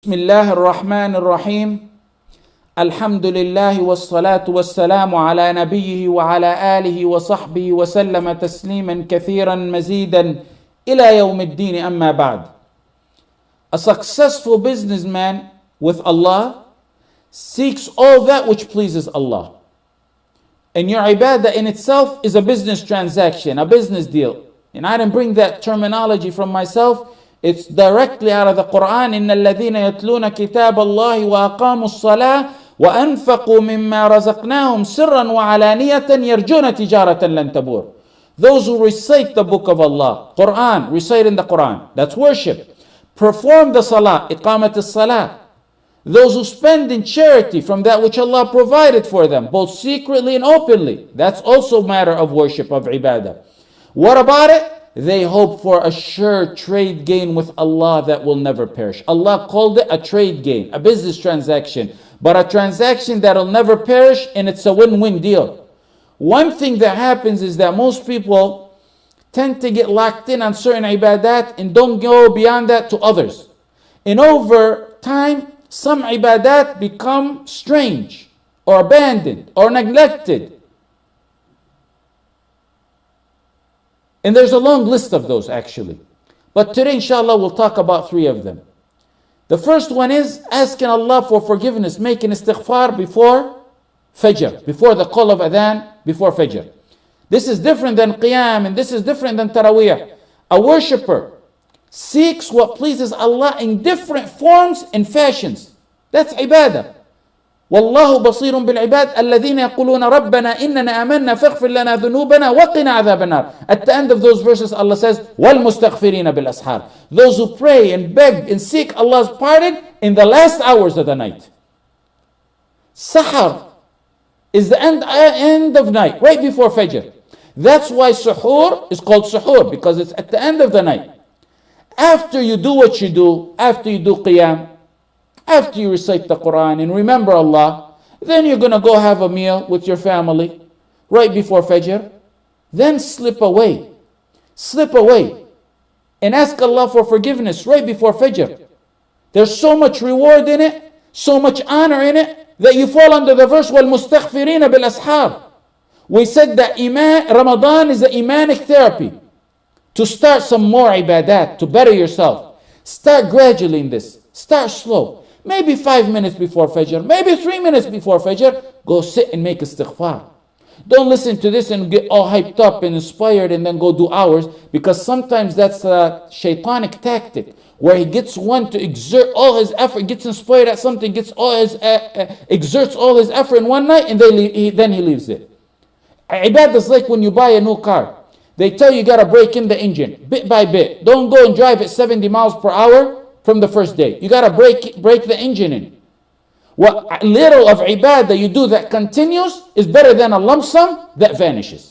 بسم الله الرحمن الرحيم الحمد لله والصلاة والسلام على نبيه وعلى آله وصحبه وسلم تسليما كثيرا مزيدا إلى يوم الدين أما بعد. A successful businessman with Allah seeks all that which pleases Allah. And your ibadah in itself is a business transaction, a business deal. And I didn't bring that terminology from myself. It's directly out of the Quran. إِنَّ الَّذِينَ يَتْلُونَ كِتَابَ اللَّهِ وَأَقَامُوا الصَّلَاةَ وَأَنفَقُوا مِمَّا رَزَقْنَاهُمْ سِرًّا وَعَلَانِيَةً يَرْجُونَ تِجَارَةً لَن تَبُورَ. Those who recite the book of Allah, Quran, recite in the Quran, that's worship. Perform the salah, iqamat as-salah. Those who spend in charity from that which Allah provided for them, both secretly and openly, that's also a matter of worship, of ibadah. What about it? They hope for a sure trade gain with Allah that will never perish. Allah called it a trade gain, a business transaction, but a transaction that will never perish, and it's a win-win deal. One thing that happens is that most people tend to get locked in on certain ibadat and don't go beyond that to others. And over time, some ibadat become strange or abandoned or neglected. And there's a long list of those actually. But today, inshallah, we'll talk about three of them. The first one is asking Allah for forgiveness, making istighfar before Fajr, before the call of adhan, before Fajr. This is different than Qiyam, and this is different than Taraweeh. A worshipper seeks what pleases Allah in different forms and fashions. That's ibadah. والله بصير بالعباد الذين يقولون ربنا إننا آمنا فاغفر لنا ذنوبنا وقنا عذاب النار. At the end of those verses, Allah says, والمستغفرين بالأسحار. Those who pray and beg and seek Allah's pardon in the last hours of the night. Sahar is the end of night, right before Fajr. That's why suhoor is called suhoor, because it's at the end of the night. After you do what you do, after you do qiyam, after you recite the Quran and remember Allah, then you're going to go have a meal with your family right before Fajr. Then slip away and ask Allah for forgiveness right before Fajr. There's so much reward in it, so much honor in it, that you fall under the verse وَالْمُسْتَغْفِرِينَ بِالْأَسْحَارِ. We said that Ramadan is an imanic therapy. To start some more ibadat, to better yourself. Start gradually in this. Start slow. Maybe 5 minutes before Fajr, maybe 3 minutes before Fajr, go sit and make istighfar. Don't listen to this and get all hyped up and inspired and then go do hours, because sometimes that's a shaitanic tactic where he gets one to exert all his effort, gets inspired at something, gets all his exerts all his effort in one night, and then he leaves it. Ibadah is like when you buy a new car. They tell you got to break in the engine bit by bit. Don't go and drive at 70 miles per hour from the first day. You got to break the engine in. What little of ibadah you do that continues is better than a lump sum that vanishes.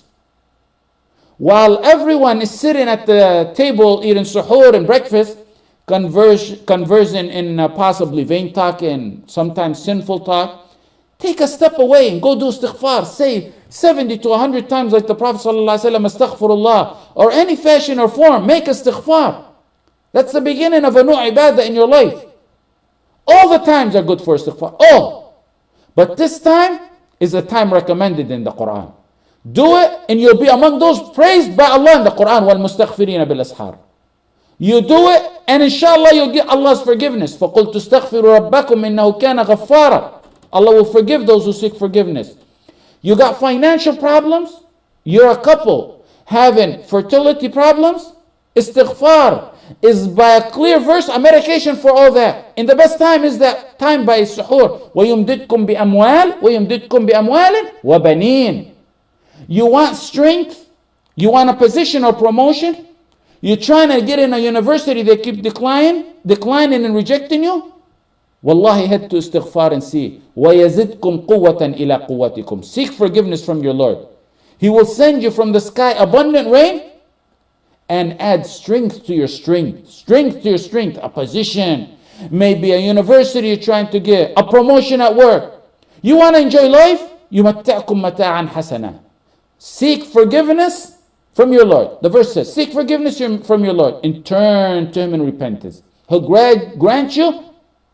While everyone is sitting at the table eating suhoor and breakfast, conversing in possibly vain talk and sometimes sinful talk, take a step away and go do istighfar. Say 70 to 100 times like the Prophet ﷺ, astaghfirullah, or any fashion or form, make istighfar. That's the beginning of a new ibadah in your life. All the times are good for istighfar. All. But this time is a time recommended in the Quran. Do it and you'll be among those praised by Allah in the Quran. وَالْمُسْتَغْفِرِينَ بِالْأَسْحَارِ. You do it and inshallah you'll get Allah's forgiveness. فَقُلْ تُسْتَغْفِرُوا رَبَّكُمْ إِنَّهُ كَانَ غَفَّارًا. Allah will forgive those who seek forgiveness. You got financial problems? You're a couple having fertility problems? Istighfar is by a clear verse a medication for all that. And the best time is that time by suhoor. وَيُمْدِدْكُمْ بِأَمْوَالٍ وَيُمْدِدْكُمْ بِأَمْوَالٍ وَبَنِينَ. You want strength? You want a position or promotion? You're trying to get in a university, they keep declining and rejecting you? Wallahi, head to istighfar and see. وَيَزِدْكُمْ قُوَّةً إِلَىٰ قُوَّتِكُمْ. Seek forgiveness from your Lord. He will send you from the sky abundant rain and add strength to your strength. Strength to your strength. A position. Maybe a university you're trying to get. A promotion at work. You want to enjoy life? يُمَتَّعْكُمْ مَتَاعًا حَسَنًا. Seek forgiveness from your Lord. The verse says, seek forgiveness from your Lord and turn to Him in repentance. He'll grant you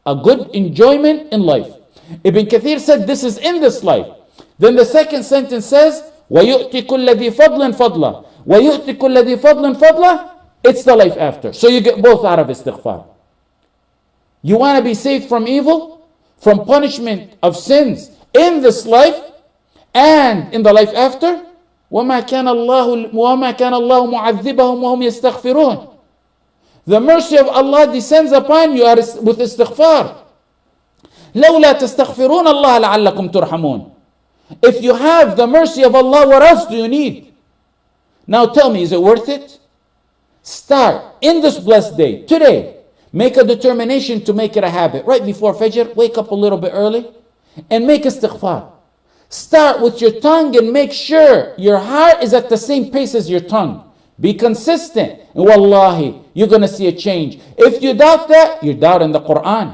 a good enjoyment in life. Ibn Kathir said this is in this life. Then the second sentence says, وَيُؤْتِ كُلَّ ذِي فَضْلٍ فَضْلًا وَيُؤْتِ كُلَّ ذِي فَضْلٍ فَضْلًا. It's the life after. So you get both out of istighfar. You want to be saved from evil, from punishment of sins in this life and in the life after. وَمَا كَانَ اللَّهُ مُعَذِّبَهُمْ وَهُمْ يَسْتَغْفِرُونَ. The mercy of Allah descends upon you with istighfar. لَوْلَا تَسْتَغْفِرُونَ اللَّهَ لَعَلَّكُمْ تُرْحَمُونَ. If you have the mercy of Allah, what else do you need? Now tell me, is it worth it? Start in this blessed day, today. Make a determination to make it a habit. Right before Fajr, wake up a little bit early and make istighfar. Start with your tongue and make sure your heart is at the same pace as your tongue. Be consistent. And wallahi, you're going to see a change. If you doubt that, you're doubting the Quran.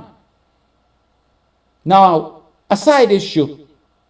Now, a side issue.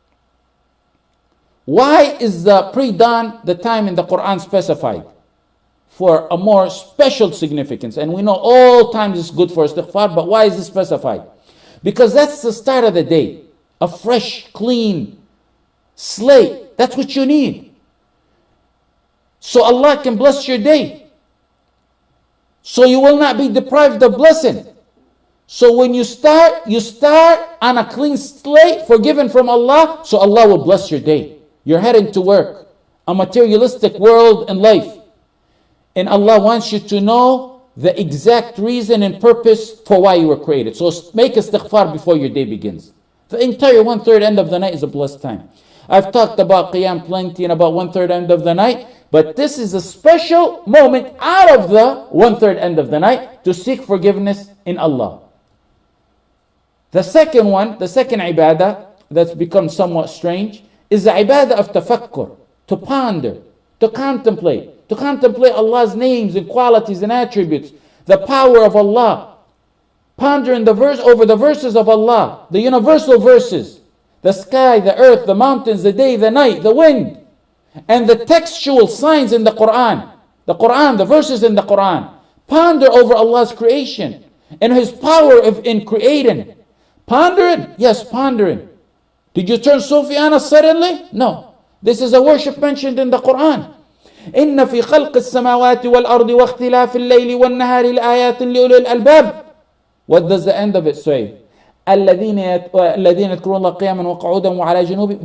Why is the pre-dawn the time in the Quran specified? For a more special significance. And we know all times is good for istighfar, but why is it specified? Because that's the start of the day. A fresh, clean slate. That's what you need. So Allah can bless your day. So you will not be deprived of blessing. So when you start on a clean slate, forgiven from Allah, so Allah will bless your day. You're heading to work, a materialistic world and life. And Allah wants you to know the exact reason and purpose for why you were created. So make istighfar before your day begins. The entire 1/3 end of the night is a blessed time. I've talked about Qiyam plenty and about 1/3 end of the night, but this is a special moment out of the 1/3 end of the night to seek forgiveness in Allah. The second ibadah that's become somewhat strange is the ibadah of tafakkur, to ponder, to contemplate Allah's names and qualities and attributes, the power of Allah. Ponder over the verses of Allah, the universal verses, the sky, the earth, the mountains, the day, the night, the wind, and the textual signs in the Quran, the verses in the Quran. Ponder over Allah's creation and His power in creating. Pondering? Yes, pondering. Did you turn Sufyana suddenly? No. This is a worship mentioned in the Quran. إن في خلق السماوات والأرض واختلاف الليل والنهار لآيات لأولي الألباب. What does the end of it say? الذين يذكرون الله قياما وقعودا وعلى جنوبهم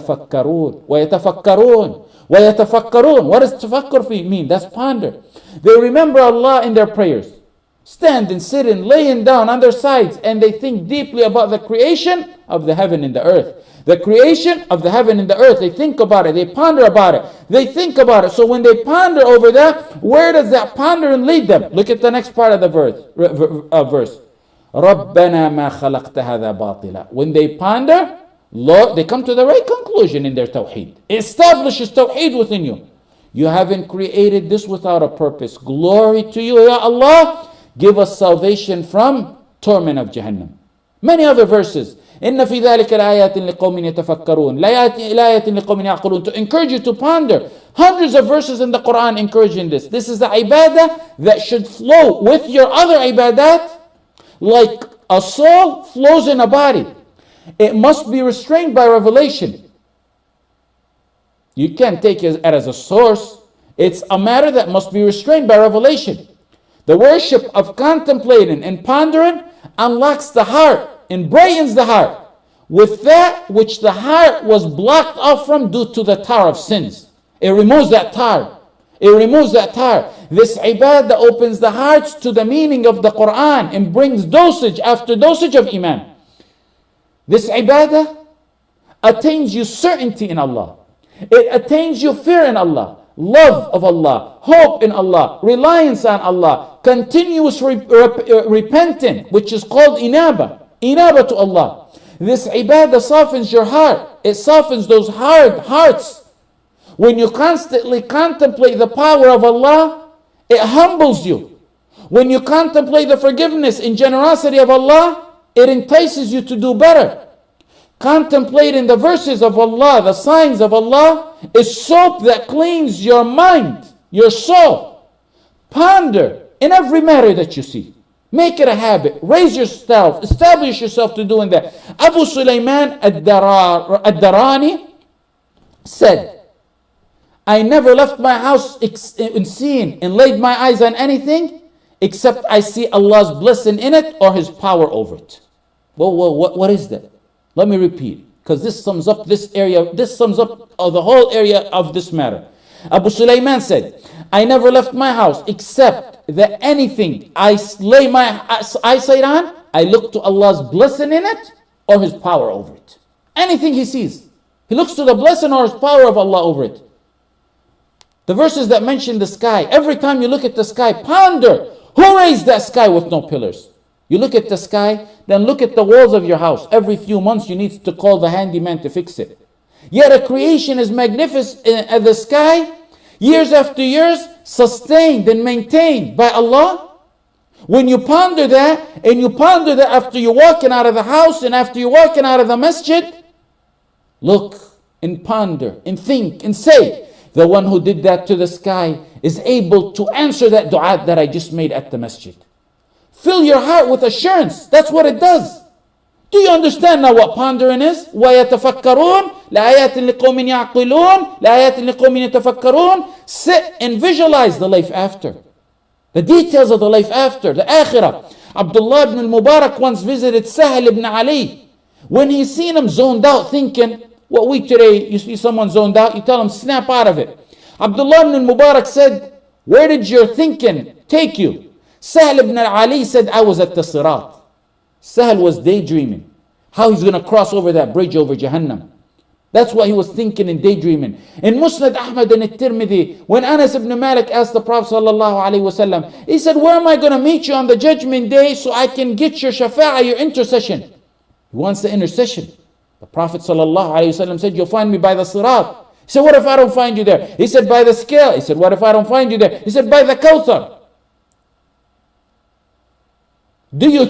ويتفكرون. What does tafakkur mean? That's ponder. They remember Allah in their prayers. Standing, sitting, laying down on their sides, and they think deeply about the creation of the heaven and the earth. The creation of the heaven and the earth. They think about it. They ponder about it. They think about it. So when they ponder over that, where does that pondering lead them? Look at the next part of the verse. رَبَّنَا مَا خَلَقْتَ هَذَا بَاطِلًا. When they ponder, Lord, they come to the right conclusion in their tawheed. It establishes tawheed within you. You haven't created this without a purpose. Glory to you, Ya Allah. Give us salvation from torment of Jahannam. Many other verses. إِنَّ فِي ذَلِكَ لَآيَاتٍ لِقَوْمٍ يَتَفَكَّرُونَ لَآيَاتٍ لِقَوْمٍ يَعْقِلُونَ. To encourage you to ponder. Hundreds of verses in the Quran encouraging this. This is the ibadah that should flow with your other ibadat like a soul flows in a body. It must be restrained by revelation. You can't take it as a source. It's a matter that must be restrained by revelation. The worship of contemplating and pondering unlocks the heart and brightens the heart with that which the heart was blocked off from due to the tar of sins. It removes that tar. This ibadah opens the hearts to the meaning of the Quran and brings dosage after dosage of iman. This ibadah attains you certainty in Allah. It attains you fear in Allah, love of Allah, hope in Allah, reliance on Allah, continuous repenting, which is called inaba to Allah. This ibadah softens your heart. It softens those hard hearts. When you constantly contemplate the power of Allah, it humbles you. When you contemplate the forgiveness and generosity of Allah, it entices you to do better. Contemplating the verses of Allah, the signs of Allah, is soap that cleans your mind, your soul. Ponder in every matter that you see. Make it a habit. Raise yourself. Establish yourself to doing that. Abu Sulaiman ad-Darani said, I never left my house in seeing and laid my eyes on anything except I see Allah's blessing in it or His power over it. Well, what is that? Let me repeat, because this sums up this area. This sums up the whole area of this matter. Abu Sulaiman said, I never left my house except that anything I lay my eyesight on, I look to Allah's blessing in it or His power over it. Anything he sees, he looks to the blessing or His power of Allah over it. The verses that mention the sky, every time you look at the sky, ponder, who raised that sky with no pillars? You look at the sky, then look at the walls of your house. Every few months you need to call the handyman to fix it. Yet a creation is magnificent at the sky, years after years, sustained and maintained by Allah. When you ponder that, and you ponder that after you're walking out of the house and after you're walking out of the masjid, look and ponder and think and say, the one who did that to the sky is able to answer that dua that I just made at the masjid. Fill your heart with assurance. That's what it does. Do you understand now what pondering is? وَيَتَفَكَّرُونَ لَآيَاتٍ لِقَوْمٍ يَعْقِلُونَ لَآيَاتٍ لِقَوْمٍ يَتَفَكَّرُونَ. Sit and visualize the life after. The details of the life after, the akhirah. Abdullah ibn al-Mubarak once visited Sahal ibn Ali. When he seen him zoned out thinking, what we today, you see someone zoned out, you tell him, snap out of it. Abdullah ibn al-Mubarak said, where did your thinking take you? Sahal ibn Ali said, I was at the Sirat. Sahal was daydreaming. How he's going to cross over that bridge over Jahannam. That's what he was thinking and daydreaming. In Musnad Ahmad and At-Tirmidhi, when Anas ibn Malik asked the Prophet ﷺ, he said, where am I going to meet you on the judgment day so I can get your shafa'ah, your intercession? He wants the intercession. The Prophet ﷺ said, you'll find me by the Sirat. He said, what if I don't find you there? He said, by the scale. He said, what if I don't find you there? He said, by the Kawthar. Do you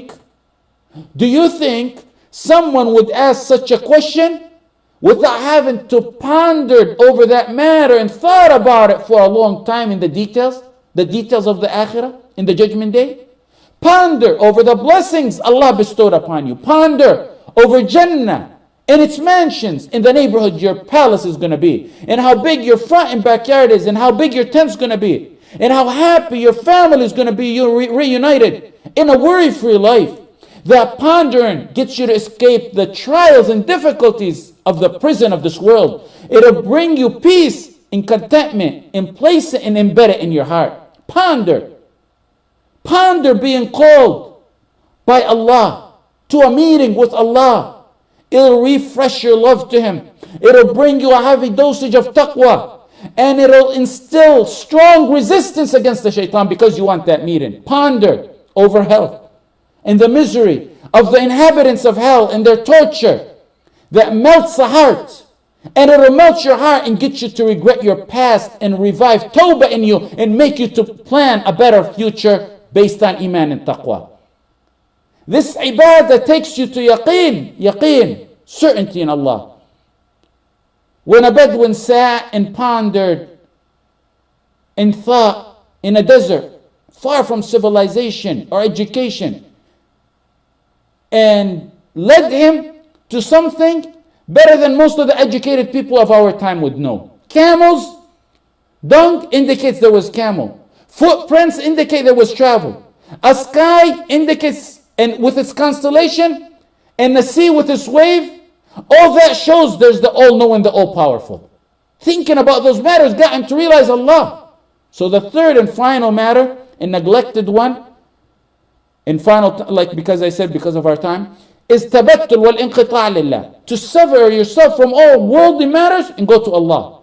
think someone would ask such a question without having to ponder over that matter and thought about it for a long time in the details of the akhirah, in the judgment day? Ponder over the blessings Allah bestowed upon you. Ponder over Jannah and its mansions in the neighborhood your palace is going to be, and how big your front and backyard is, and how big your tent's going to be, and how happy your family is going to be, you're reunited in a worry-free life. That pondering gets you to escape the trials and difficulties of the prison of this world. It'll bring you peace and contentment and place it and embed it in your heart. Ponder. Ponder being called by Allah to a meeting with Allah. It'll refresh your love to Him. It'll bring you a heavy dosage of taqwa. And it'll instill strong resistance against the shaitan because you want that meeting. Ponder over hell and the misery of the inhabitants of hell and their torture that melts the heart. And it'll melt your heart and get you to regret your past and revive tawbah in you and make you to plan a better future based on iman and taqwa. This ibadah takes you to yaqeen, certainty in Allah. When a Bedouin sat and pondered and thought in a desert, far from civilization or education, and led him to something better than most of the educated people of our time would know. Camels, dung indicates there was camel. Footprints indicate there was travel. A sky indicates, and with its constellation, and the sea with its wave, all that shows there's the all-knowing, the all-powerful. Thinking about those matters got him to realize Allah. So the third and final matter, and neglected one, and final, because I said because of our time, is tabattul wal inqita' lillah. To sever yourself from all worldly matters and go to Allah.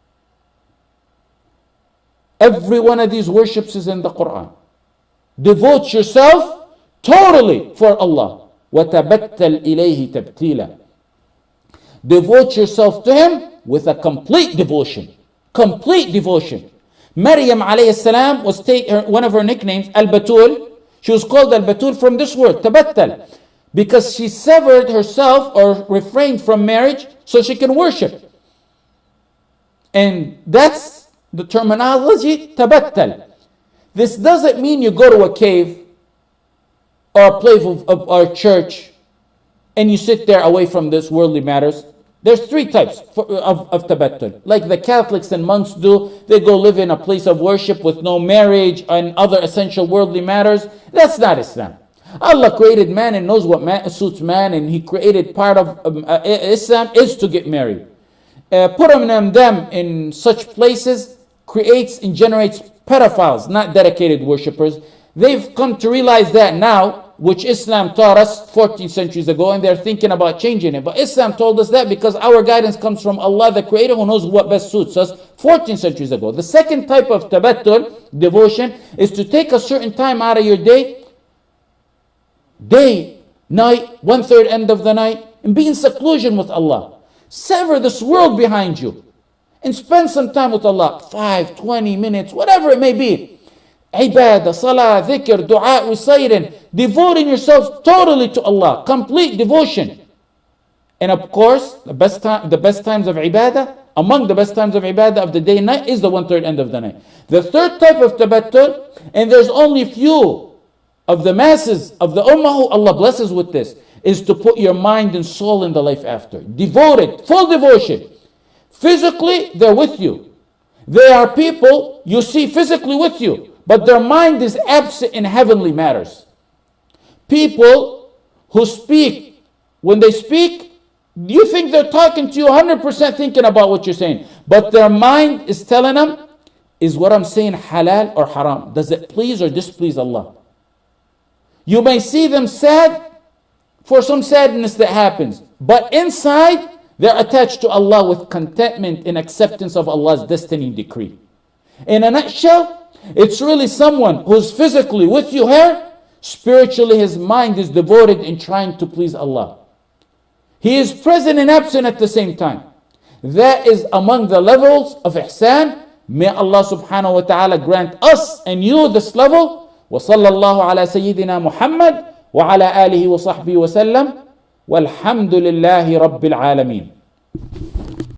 Every one of these worships is in the Quran. Devote yourself totally for Allah. وَتَبَتَّلْ إِلَيْهِ تَبْتِيلًا. Devote yourself to Him with a complete devotion. Complete devotion. Maryam alayhi salam was one of her nicknames, Al-Batul. She was called Al-Batul from this word, tabattal, because she severed herself or refrained from marriage so she can worship. And that's the terminology, tabattal. This doesn't mean you go to a cave or a place of our church, and you sit there away from this worldly matters. There's three types of tabattul. Like the Catholics and monks do, they go live in a place of worship with no marriage and other essential worldly matters. That's not Islam. Allah created man and knows what suits man, and He created part of Islam is to get married. Putting them in such places creates and generates pedophiles, not dedicated worshippers. They've come to realize that now, which Islam taught us 14 centuries ago, and they're thinking about changing it. But Islam told us that because our guidance comes from Allah, the Creator, who knows what best suits us 14 centuries ago. The second type of tabattul, devotion, is to take a certain time out of your day, night, 1/3 end of the night, and be in seclusion with Allah. Sever this world behind you and spend some time with Allah, 5, 20 minutes, whatever it may be. Ibadah, salah, dhikr, dua, reciting, devoting yourselves totally to Allah, complete devotion. And of course, the best times of ibadah, among the best times of ibadah of the day and night is the 1/3 end of the night. The third type of tabattul, and there's only few of the masses of the ummah who Allah blesses with this, is to put your mind and soul in the life after. Devoted, full devotion. Physically, they're with you. They are people you see physically with you, but their mind is absent in heavenly matters. People who speak, when they speak, you think they're talking to you 100% thinking about what you're saying, but their mind is telling them, is what I'm saying halal or haram? Does it please or displease Allah? You may see them sad for some sadness that happens, but inside they're attached to Allah with contentment and acceptance of Allah's destiny and decree. In a nutshell, it's really someone who's physically with you here, spiritually his mind is devoted in trying to please Allah. He is present and absent at the same time. That is among the levels of ihsan. May Allah subhanahu wa ta'ala grant us and you this level. وصلى الله على سيدنا محمد وعلى آله وصحبه وسلم والحمد لله رب العالمين.